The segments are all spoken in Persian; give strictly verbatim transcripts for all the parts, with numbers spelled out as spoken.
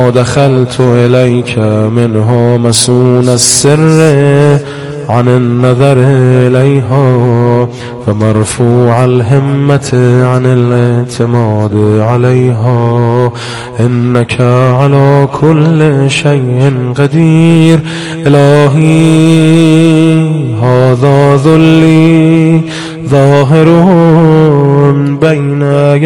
دخلت إليك منها مسون السر عن النظر إليها فمرفوع الهمة عن الاعتماد عليها إنك على كل شيء قدير إلهي هذا ذلي ظاهر بين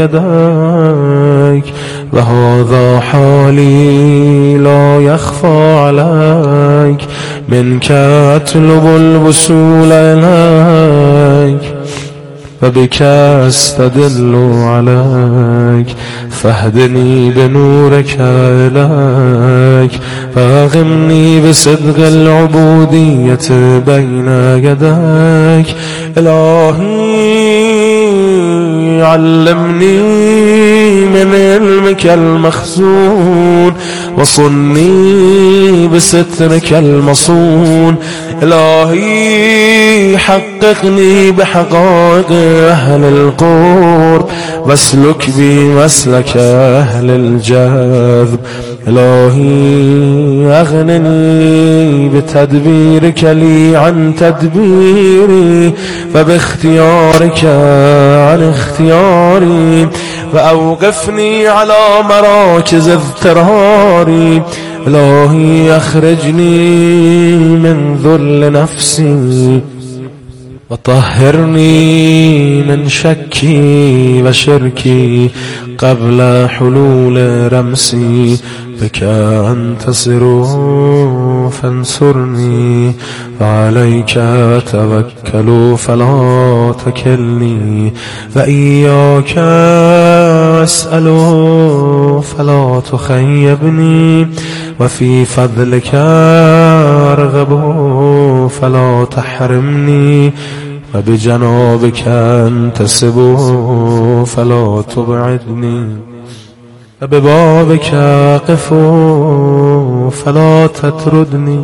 يديك وهذا حالي لا يخفى عليك منك أطلب الوصول إليك وبك أستدل عليك فاهدني بنورك إليك فأغمني بصدق العبودية بين يديك إلهي علمني من علمك المخزون وصني بسترك المصون إلهي حققني بحقائق أهل القرب واسلك بي مسلك أهل الجذب إلهي أغنني بتدبيرك لي عن تدبيري فباختيارك عن اختياري وأوقفني على مراكز اضطراري إلهي أخرجني من ذل نفسي وطهرني من شكي وشركي قبل حلول رمسي بك أنتصر فانصرني وعليك أتوكل فلا تكلني وإياك أسأل فلا تخيبني وفي فضلك أرغب فلا تحرمني وبجنابك أنتسب فلا تبعدني وببابك أقف فلا تطردني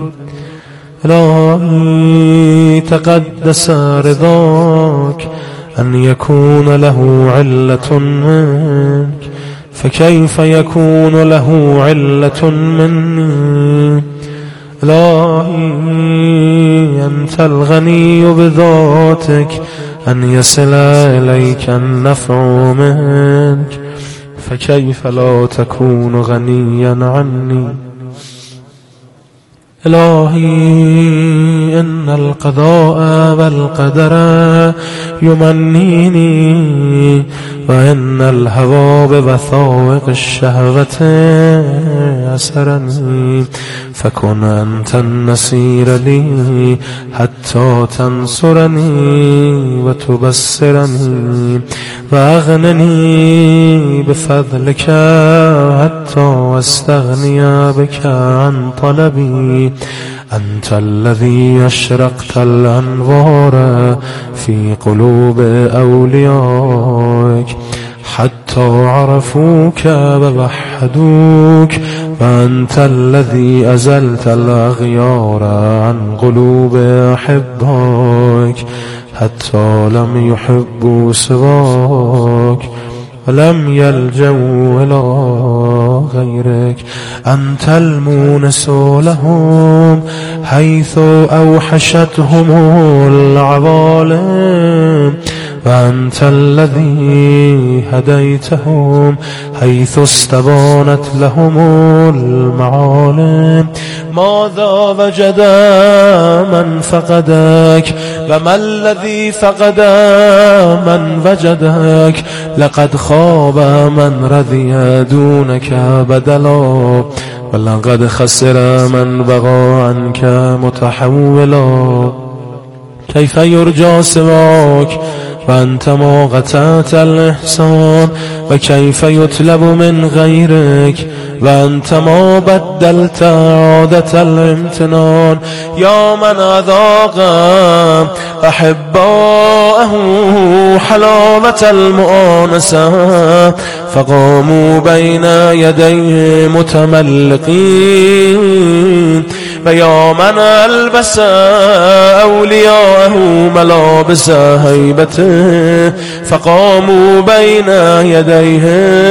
إلهي تقدس رضاك أن يكون له علة منك فكيف يكون له علة مني إلهي أنت الغني بذاتك أن يصل إليك النفع منك فكيف لا تكون غنيا عني إلهي إن القضاء والقدر يمنيني وإن الهوى بوثائق الشهوة أسرني فكن أنت النصير لي حتى تنصرني وتبصرني وأغنني بفضلك حتى أستغني بك عن طلبي أنت الذي أشرقت الأنوار في قلوب أوليائك حتى عرفوك ووحدوك وأنت الذي أزلت الأغيار عن قلوب أحبائك حتى لم يحبوا سواك ولم يلجوا إلى غيرك أنت المونس لهم حيث أوحشتهم العوالم وأنت الذي هديتهم حيث استبانت لهم المعالم ماذا وجد من فقدك وما الذي فقد من وجدك لقد خاب من رضي دونك بدلا ولقد خسر من بغى عنك متحولا كيف يرجى سواك وأنت ما قطعت الإحسان وكيف يطلب من غيرك وأنت ما بدلت عادة الامتنان يا من أذاق أحباءه حلاوة المؤانسة فقاموا بين يديه متملقين و یا من البس اولیاءه ملابس هیبته فقاموا بین یدیه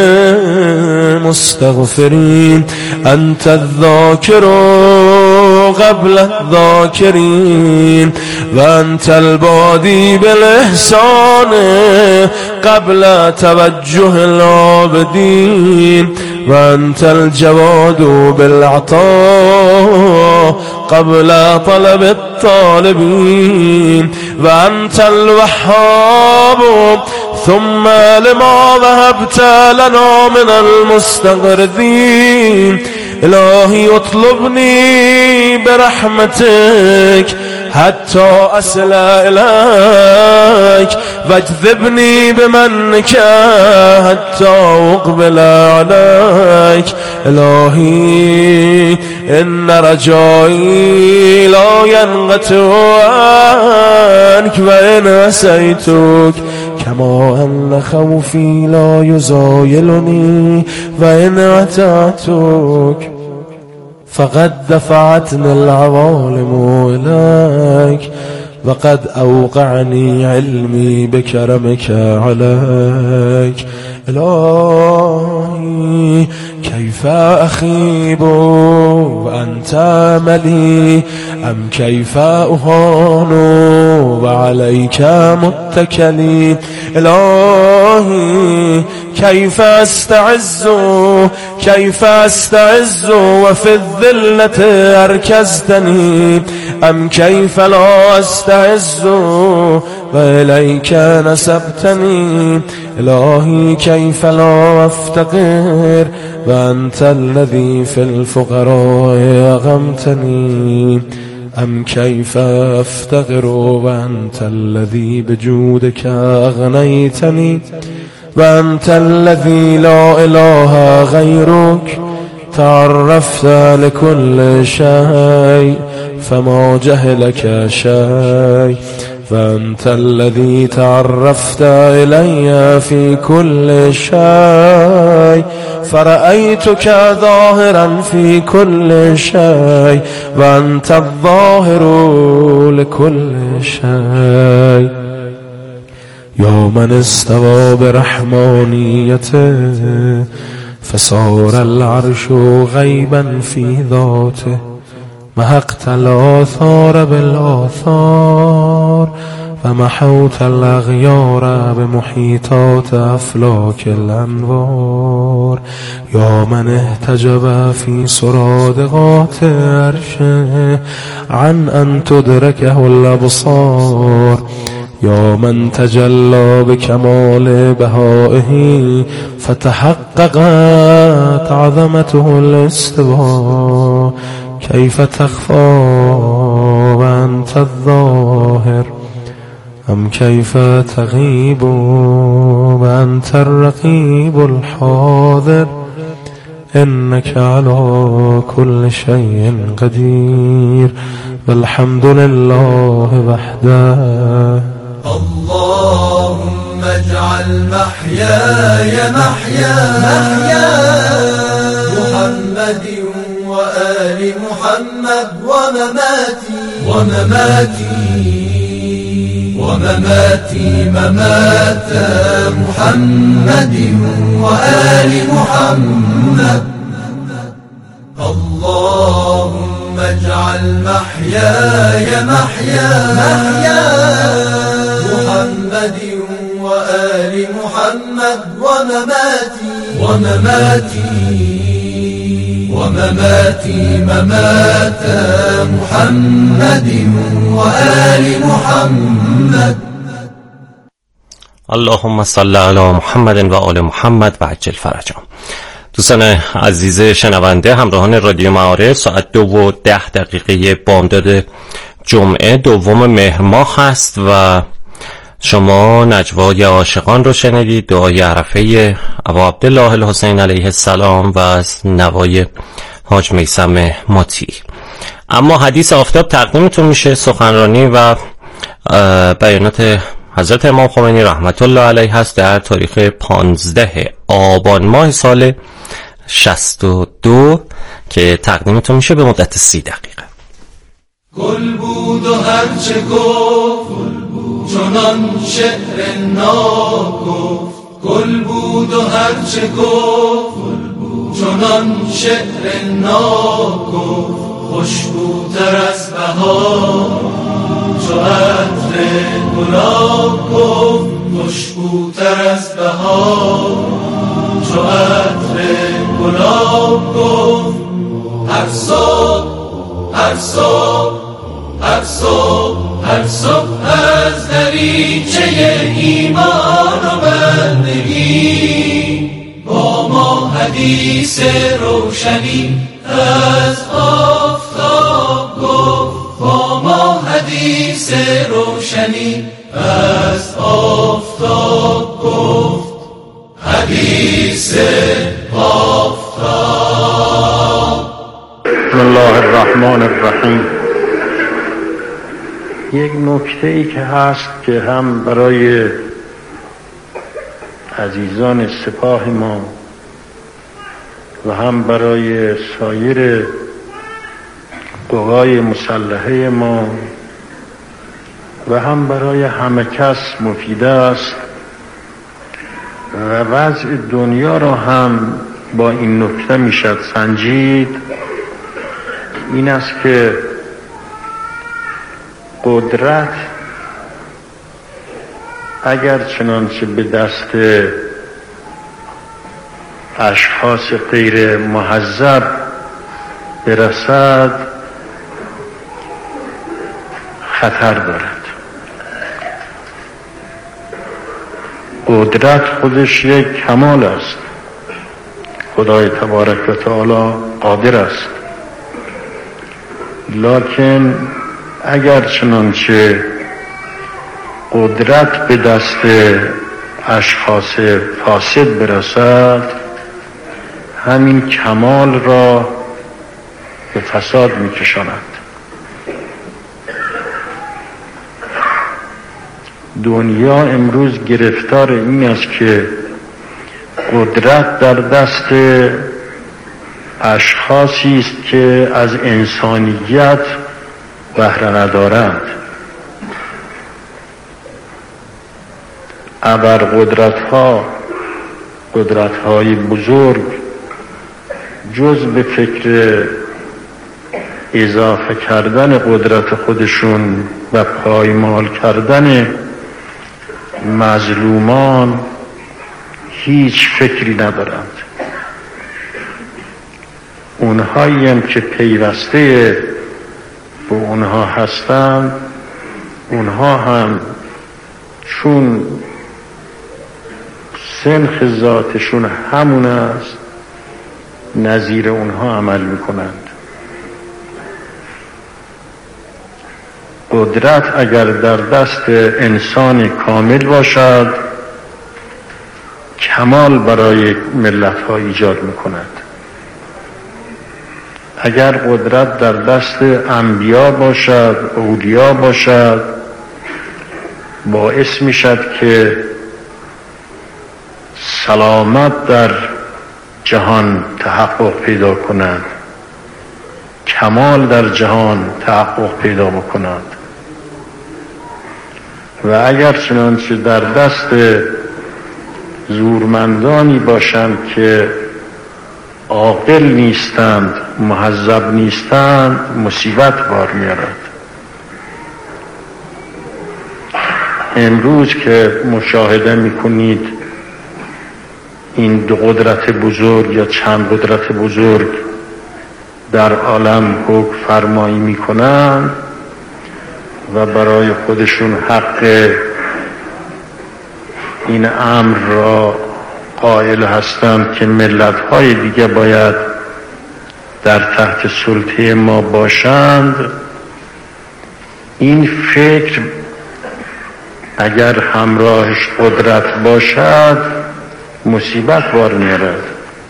مستغفرین انت الذاکر قبل الذاکرین و انت البادی بالاحسان قبل توجه العابدین و انت الجواد بالعطاء قبل طلب الطالبین و انت الوهاب ثم لما ذهبت لنا من المستغرثين إلهي اطلبني برحمتك حتى أصل إليك واجذبني بمنك حتى أقبل عليك إلهي إن رجائي لا ينقطع عنك وإن عصيتك كما أن خوفي لا يزايلني وإن أتعتك فقد دفعتني العوالم إليك وقد أوقعني علمي بكرمك عليك إلهي كيف أخيب وأنت أملي أم كيف أهان وعليك متكلي إلهي كيف أستعز كيف أستعز وفي الذلة أركزتني أم كيف لا أستعز وإليك نسبتني إلهي كيف لا أفتقر وأنت الذي في الفقراء أغمتني أم كيف أفتقر وأنت الذي بجودك أغنيتني وأنت الذي لا إله غيرك تعرفت لكل شيء فما جهلك شيء فأنت الذي تعرفت إلي في كل شيء فرأيتك ظاهرا في كل شيء وأنت الظاهر لكل شيء يا من استوى برحمانيته فصار العرش غيبا في ذاته محقت الآثار بالآثار ومحوت الأغيار بمحيطات أفلاك الأنوار يا من احتجب في سرادقات عرشه عن أن تدركه الأبصار يا من تجلى بكمال بهائه فتحققت عظمته الاستواء كيف تخفى وأنت الظاهر أم كيف تغيب وأنت الرقيب الحاضر إنك على كل شيء قدير والحمد لله وحده. اللهم اجعل محياي محيا محيا محمد وآل محمد ومماتي ومماتي ومماتي ممات محمد وآل محمد. اللهم اجعل محياي محيا محيا محمد وآل محمد ومماتي ومماتي ومماتي ممات محمد وآل محمد. اللهم صل علی محمد و آل محمد و عجل فرجهم. دوستان عزیز شنونده، همراهان رادیو معارف، ساعت دو و ده دقیقه بامداد جمعه دوم مهر ماه هست و شما نجوای عاشقان رو شنیدید، دعای عرفه ابا عبدالله الحسین علیه السلام و از نوای حاج میثم ماتی. اما حدیث آفتاب تقدیمتون میشه، سخنرانی و بیانات حضرت امام خمینی رحمت الله علیه هست در تاریخ پانزده آبان ماه سال شصت و دو که تقدیمتون میشه به مدت سی دقیقه. گل بود و هرچه گفت چنان شعر ناب گفت، گل بود و هرچه گفت چنان شعر ناب گفت، خوشبوتر از بهار چو عطر گلاب گفت، خوشبوتر از بهار چو عطر گلاب گفت. هر صبح هر صبح هر صبح هر صبح از دریچه ایمان و بندگی با ما حدیث روشنی از آفتاب گفت، با ما حدیث روشنی از آفتاب گفت، حدیث آفتاب. بسم الله الرحمن الرحیم. یک نکته ای که هست که هم برای عزیزان سپاه ما و هم برای سایر قوای مسلحه ما و هم برای همه کس مفید است و وضع دنیا را هم با این نکته میشد سنجید. این است که قدرت اگر چنانچه به دست اشخاص غیر مهذب برسد خطر دارد. قدرت خودش یک کمال است. خدای تبارک و تعالی قادر است، لکن اگر چنانچه قدرت به دست اشخاص فاسد برسد همین کمال را به فساد می‌کشاند. دنیا امروز گرفتار این است که قدرت در دست اشخاصی است که از انسانیت بهره ندارند. ابر قدرت‌ها، قدرت‌های بزرگ، جز به فکر اضافه کردن قدرت خودشون و پایمال کردن مظلومان هیچ فکری ندارند. اونهایی هم که پیوسته به اونها هستند، اونها هم چون سنخ ذاتشون همون است نظیر اونها عمل میکنند. قدرت اگر در دست انسان کامل باشد کمال برای ملت ها ایجاد میکند. اگر قدرت در دست انبیا باشد، اولیا باشد، باعث میشد که سلامت در جهان تحقق پیدا کند، کمال در جهان تحقق پیدا بکند. و اگر چنانچه در دست زورمندانی باشند که عاقل نیستند، مهذب نیستند، مصیبت بار میارد. امروز که مشاهده میکنید این دو قدرت بزرگ یا چند قدرت بزرگ در عالم حکم فرمایی میکنند و برای خودشون حق این امر را قائل هستند که ملت‌های دیگه باید در تحت سلطه ما باشند. این فکر اگر همراهش قدرت باشد مصیبت بار میارد.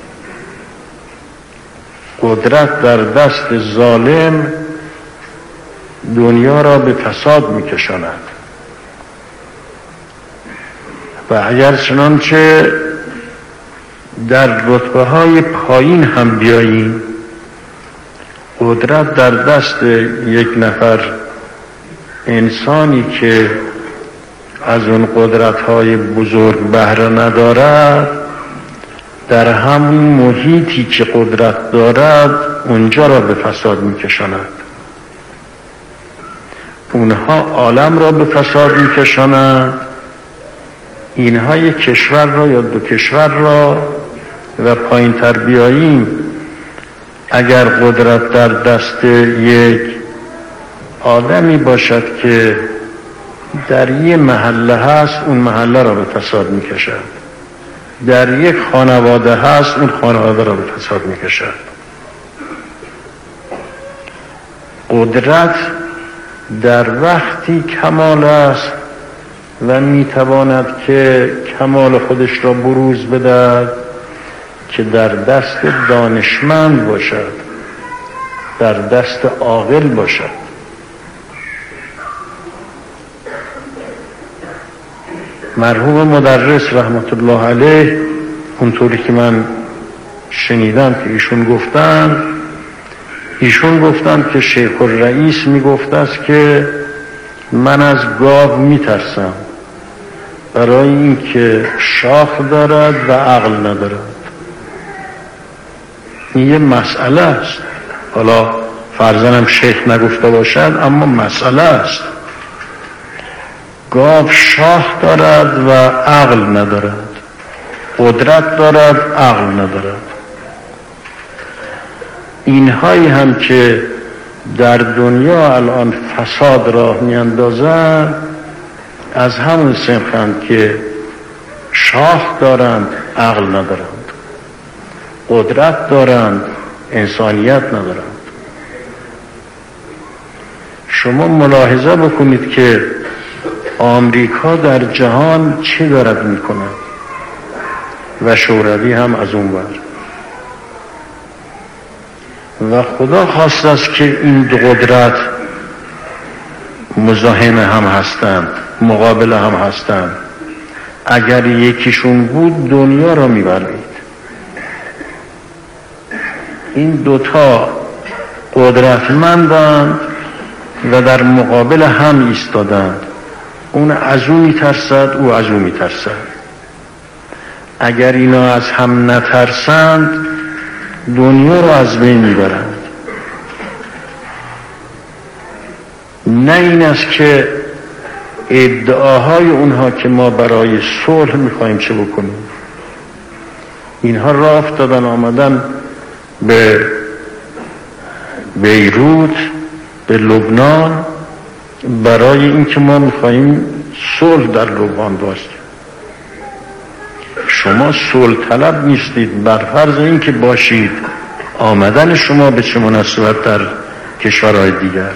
قدرت در دست ظالم دنیا را به فساد میکشاند. و اگر چنانچه در رتبه های پایین هم بیاییم، قدرت در دست یک نفر انسانی که از اون قدرت‌های بزرگ بهره ندارد، در همون محیطی که قدرت دارد اونجا را به فساد می‌کشاند. اونها عالم را به فساد می‌کشانند، اینها یک کشور را یا دو کشور را و پایین تر بیاییم اگر قدرت در دست یک آدمی باشد که در یک محله هست، اون محله را به فساد می‌کشد. در یک خانواده هست، اون خانواده را به فساد می‌کشد. قدرت در وقتی کمال است و میتواند که کمال خودش را بروز بدهد که در دست دانشمند باشد، در دست عاقل باشد. مرحوم مدرس رحمت الله علیه اونطوری که من شنیدم که ایشون گفتن ایشون گفتن که شیخ الرئیس میگفت است که من از گاو میترسم برای اینکه شاخ دارد و عقل ندارد. این یه مسئله است، حالا فرضاً شیخ نگفته باشد اما مسئله است. گاو شاخ دارد و عقل ندارد، قدرت دارد عقل ندارد. اینهایی هم که در دنیا الان فساد راه میاندازند از همون صنفند که شاخ دارند عقل ندارند، قدرت دارند انسانیت ندارند. شما ملاحظه بکنید که آمریکا در جهان چه دارد میکند و شوروی هم از اون ور، و خدا خواست است که این دو قدرت مزاحم هم هستند، مقابل هم هستند. اگر یکیشون بود دنیا را میبرید. این دوتا قدرتمندند و در مقابل هم ایستادند. اون از اون میترسد، او از اون میترسد. اگر اینا از هم نترسند دنیا را از بین میبرند. نه این است که ادعاهای اونها که ما برای صلح میخوایم چه بکنیم. اینها راه افتادن آمدن به بیروت، به لبنان، برای اینکه ما میخوایم صلح در لبنان باشیم. شما صلح طلب نیستید، بر فرض اینکه باشید آمدن شما به چه مناسبت در کشورهای دیگر.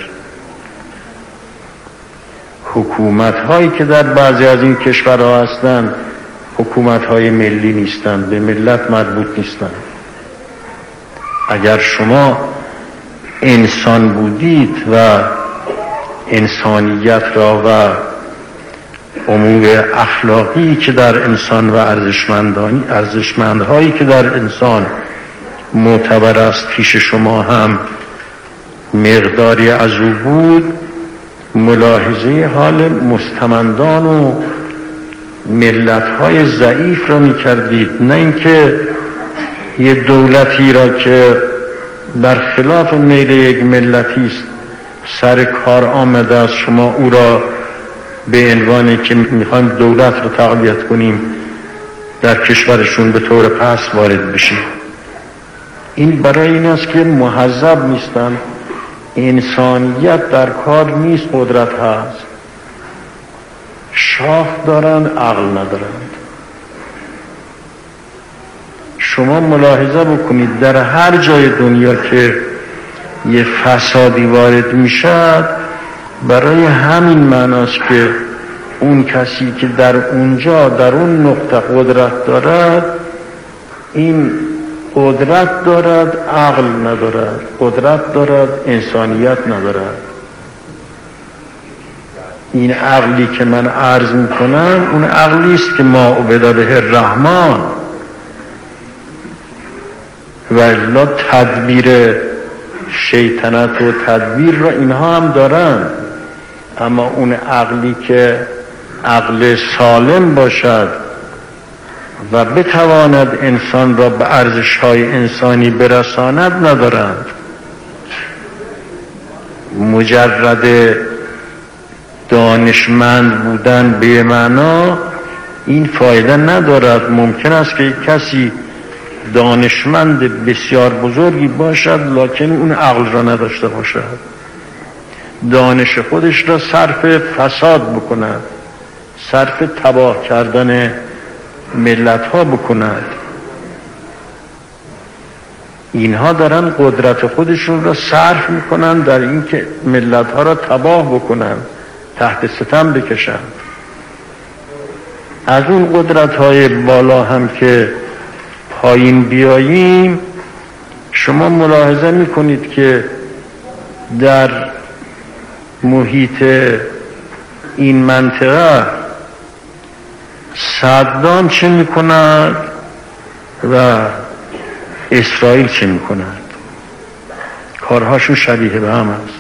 حکومت هایی که در بعضی از این کشورها هستند حکومت های ملی نیستند، به ملت مربوط نیستند. اگر شما انسان بودید و انسانیت را و امور اخلاقی که در انسان و ارزشمندانی ارزشمندهایی که در انسان معتبر است پیش شما هم مقداری از او بود، ملاحظه حال مستمندان و ملت‌های ضعیف را می‌کردید، نه اینکه یه دولتی را که برخلاف میل یک ملتی است سر کار آمده است شما او را به عنوانی که میخوایم دولت رو تقویت کنیم در کشورشون به طور پس وارد بشیم. این برای این است که مهذب نیستن. انسانیت در کار نیست، قدرت هست. شاخ دارن عقل ندارند. شما ملاحظه بکنید در هر جای دنیا که یه فسادی وارد میشد برای همین معناست که اون کسی که در اونجا در اون نقطه قدرت دارد این قدرت دارد عقل ندارد، قدرت دارد انسانیت ندارد. این عقلی که من عرض میکنم اون عقلی است که ما عبد به الرحمن و الا تدبیر شیطنت و تدبیر را اینها هم دارن، اما اون عقلی که عقل سالم باشد و بتواند انسان را به ارزش‌های انسانی برساند ندارند. مجرد دانشمند بودن به معنا این فایده ندارد. ممکن است که کسی دانشمند بسیار بزرگی باشد لکن اون عقل را نداشته باشد، دانش خودش را صرف فساد بکند، صرف تباه کردن ملت ها بکند. اینها دارن قدرت خودشون را صرف میکنن در اینکه ملت ها را تباه بکنن، تحت ستم بکشن. از اون قدرت های بالا هم که پایین بیاییم، شما ملاحظه میکنید که در محیط این منطقه صدام چه میکند و اسرائیل چه میکند؟ کارهاشون شبیه به هم است.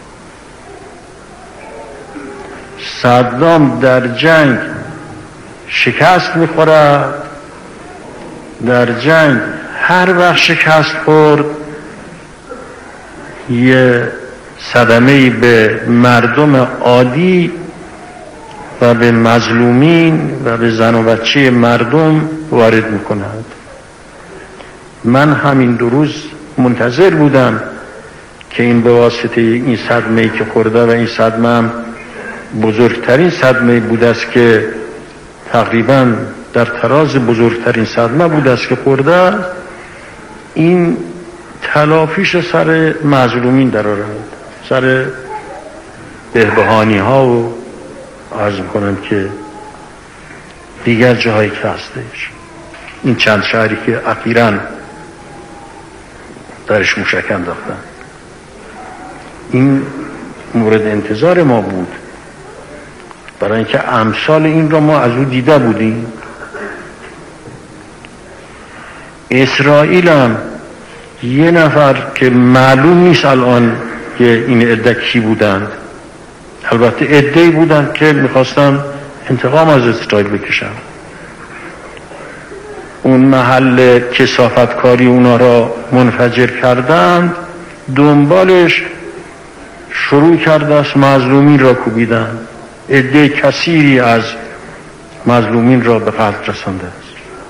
صدام در جنگ شکست میخورد، در جنگ هر وقت شکست خورد یه صدمه‌ای به مردم عادی و به مظلومین و به زن و بچه مردم وارد میکند. من همین دو روز منتظر بودم که این به واسطه این صدمه‌ای که خورده و این صدمه هم بزرگترین صدمه بود است که تقریبا در تراز بزرگترین صدمه بود است که خورده، این تلافیش سر مظلومین در آورد، سر بهبهانی ها و عرض میکنم که دیگر جاهایی که هستش. این چند شهری که اخیراً درش موشک انداختن، این مورد انتظار ما بود، برای اینکه امثال این را ما از او دیده بودیم. اسرائیل هم یه نفر که معلوم نیست الان که این عده کی بودند، البته عده‌ای بودند که میخواستن انتقام از اسرائیل بکشن، اون محل کثافتکاری اونا را منفجر کردند، دنبالش شروع کرده است مظلومین را کوبیدن، عده کثیری از مظلومین را به قتل رسانده است.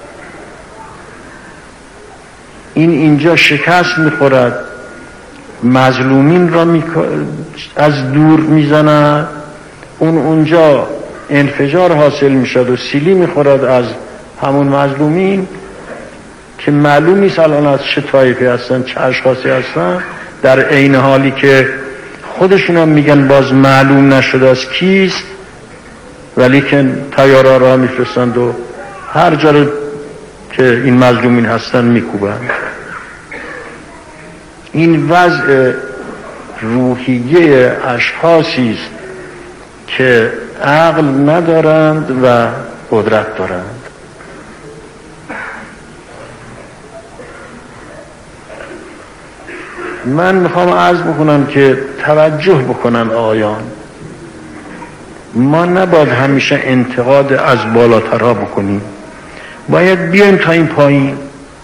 این اینجا شکست میخورد، مظلومین را می... از دور میزند، اون اونجا انفجار حاصل میشد و سیلی میخورد از همون مظلومین که معلوم نیست الان از چه طایفه هستن، چه اشخاصی هستن، در عین حالی که خودشون هم میگن باز معلوم نشده از کیست، ولی که طیاره را میفرستند و هر جا که این مظلومین هستن میکوبند. این وضع روحیه اشخاصی است که عقل ندارند و قدرت دارند. من میخوام عرض بکنم که توجه بکنن آیان، ما نباید همیشه انتقاد از بالاترها بکنیم، باید بیایم تا این پایین،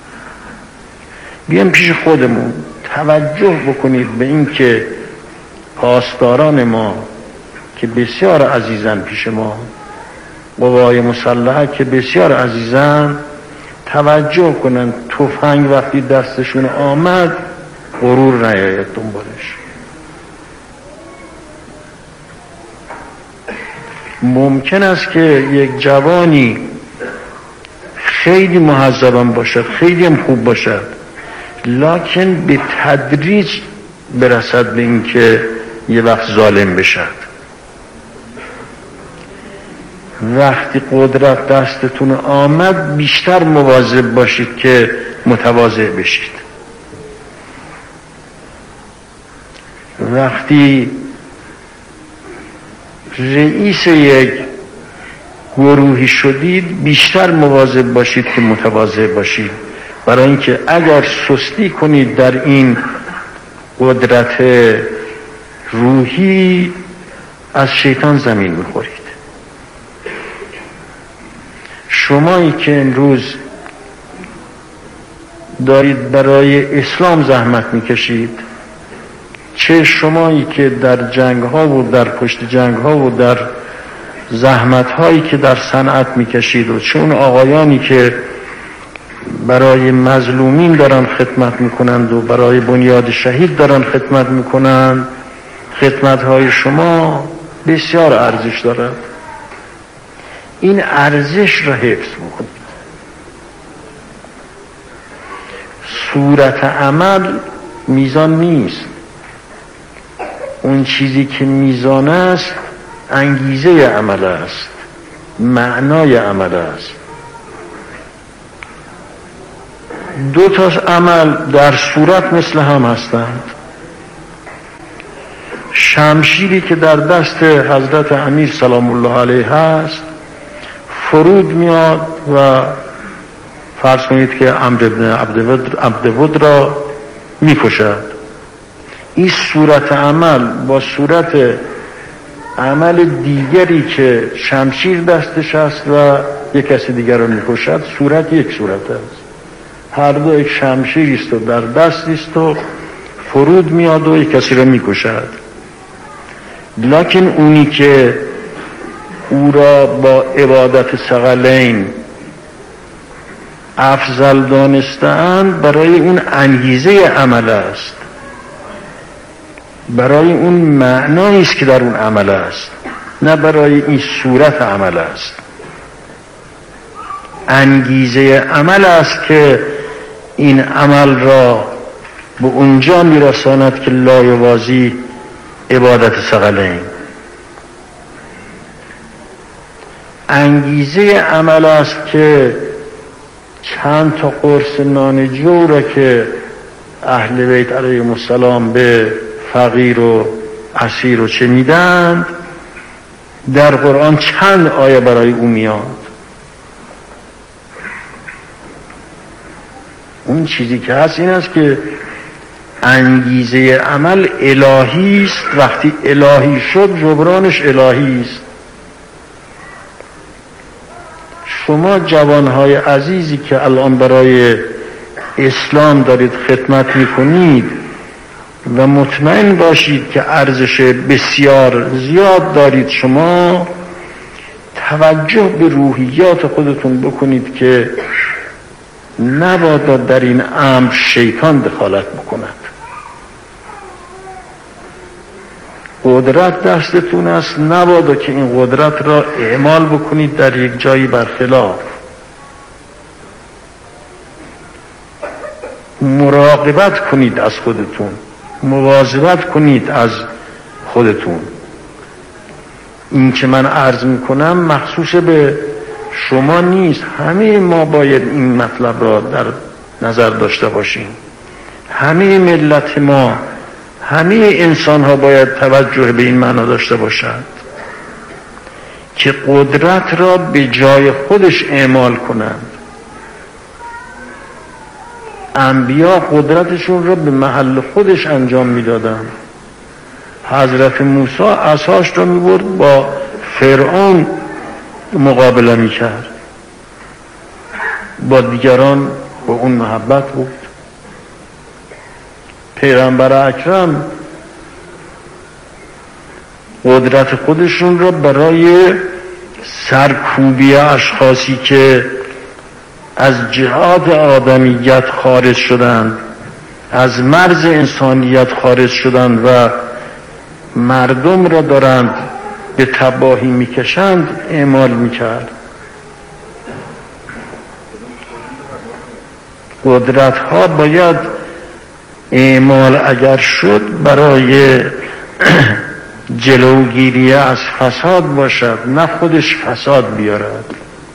بیایم پیش خودمون، توجه بکنید به این که پاسداران ما که بسیار عزیزن پیش ما، قوای مسلحه که بسیار عزیزن، توجه کنن تفنگ وقتی دستشون آمد غرور نیاید دنبالش. ممکن است که یک جوانی خیلی مهذبم باشد، خیلی هم خوب باشد، لکن به تدریج برسد به این که یه وقت ظالم بشد. وقتی قدرت دستتون آمد بیشتر مواظب باشید که متواضع بشید. وقتی رئیس یک گروهی شدید بیشتر مواظب باشید که متواضع باشید، برای اینکه اگر سستی کنید در این قدرت روحی از شیطان زمین میخورید. شمایی که امروز دارید برای اسلام زحمت میکشید، چه شمایی که در جنگ ها و در پشت جنگ ها و در زحمت هایی که در صنعت میکشید، و چه اون آقایانی که برای مظلومین دارن خدمت میکنند و برای بنیاد شهید دارن خدمت میکنند، خدمت های شما بسیار ارزش دارد. این ارزش را حفظ بکنید. صورت عمل میزان نیست. اون چیزی که میزان است انگیزه عمل است، معنای عمل است. دو تا عمل در صورت مثل هم هستند. شمشیری که در دست حضرت امیر سلام الله علیه هست فرود میاد و فرض کنید که عمرو بن عبدود را میکشد. این صورت عمل با صورت عمل دیگری که شمشیر دستش است و یک کسی دیگر را میکشد، صورت یک صورت است. هر دو یک شمشیر است و در دست است و فرود میاد و یک کسی را میکشد. لکن اونی که او را با عبادت ثقلین افضل دانستند، برای اون انگیزه عمل است، برای اون معنایی است که در اون عمل است، نه برای این صورت عمل است. انگیزه عمل است که این عمل را به اونجا میرساند که لا یوازی عبادت ثقلین. انگیزه عمل است که چند تا قرص نان جو را که اهل بیت علیهم السلام به فقیر و اسیر و چه میدند، در قرآن چند آیه برای او میاد. اون چیزی که هست این است که انگیزه عمل الهی است. وقتی الهی شد جبرانش الهی است. شما جوانهای عزیزی که الان برای اسلام دارید خدمت میکنید و مطمئن باشید که ارزش بسیار زیاد دارید، شما توجه به روحیات خودتون بکنید که نبادا در این امر شیطان دخالت بکند. قدرت دستتون است، نبادا که این قدرت را اعمال بکنید در یک جایی برخلاف. مراقبت کنید از خودتون، مواظبت کنید از خودتون. این که من عرض میکنم مخصوص به شما نیست، همه ما باید این مطلب را در نظر داشته باشیم. همه ملت ما، همه انسان ها باید توجه به این معنا داشته باشند که قدرت را به جای خودش اعمال کنند. انبیا قدرتشون را به محل خودش انجام میدادند. حضرت موسی عصاش را میبرد با فرعون مقابله میکرد، با دیگران با اون محبت بود. پیغمبر اکرم قدرت خودشون را برای سرکوبی اشخاصی که از جهاد آدمیت خارج شدند، از مرز انسانیت خارج شدند و مردم را دارند به تباهی میکشند اعمال میکرد. قدرت ها باید اعمال اگر شد برای جلوگیری از فساد باشد، نه خودش فساد بیارد.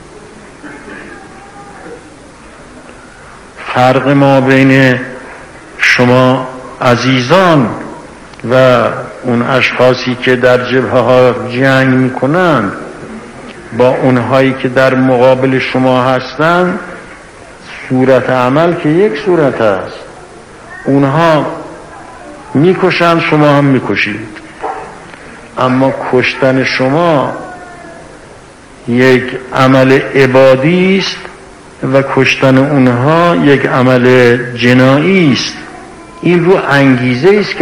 فرق ما بین شما عزیزان و اون اشخاصی که در جبهه ها جنگ میکنند با اونهایی که در مقابل شما هستند، صورت عمل که یک صورت است. اونها میکشند، شما هم میکشید، اما کشتن شما یک عمل عبادی است و کشتن اونها یک عمل جنایی است. این رو انگیزه است